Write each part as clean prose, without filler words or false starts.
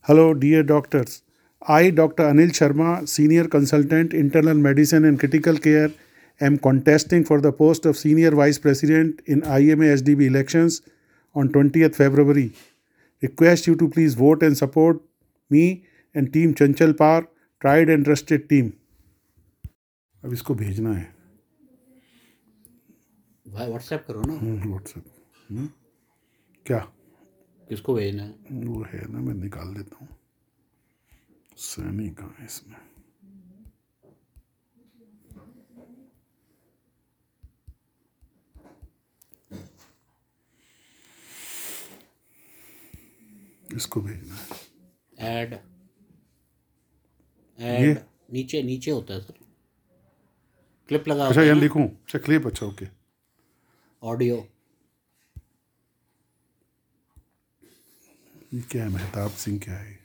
Hello, dear doctors. I, Dr. Anil Sharma, Senior Consultant, Internal Medicine and Critical Care, am contesting for the post of Senior Vice President in IMA SDB elections on 20th February. Request you to please vote and support me and Team Chanchal Par, tried and trusted team. अब इसको भेजना है भाई WhatsApp करो ना। WhatsApp क्या किसको भेजना है? वो है ना, मैं निकाल देता हूँ। सैनी कहाँ है इसमें? इसको भेजना है। ऐड ऐड नीचे नीचे होता है सर, क्लिप लगा। अच्छा, यहाँ लिखूँ? अच्छा, क्लिप। अच्छा, ओके। ऑडियो ये क्या है? मेहताब सिंह क्या है?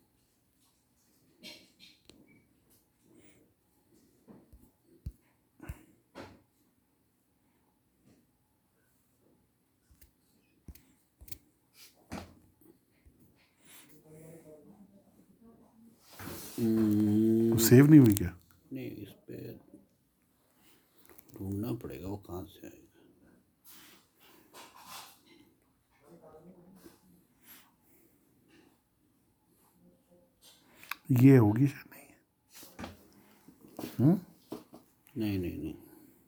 तो सेव नहीं हुई क्या? नहीं, इस पे ढूंढना पड़ेगा वो कहाँ से आएगा। ये होगी शायद। नहीं नहीं नहीं नहीं,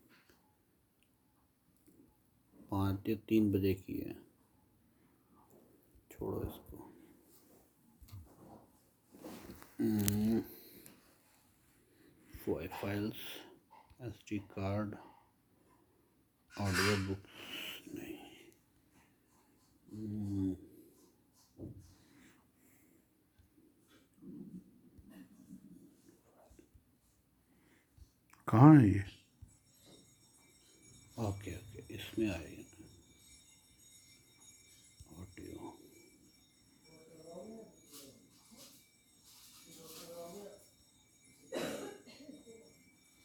5 या 3 बजे की है, छोड़ो इसको। Files, SD card, audio books नहीं। कहाँ है ये? ओके ओके, इसमें आएगा ऑडियो।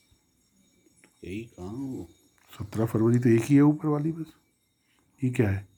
यही कहाँ वो 17 फरवरी तो एक ही है ऊपर वाली बस। ये क्या है?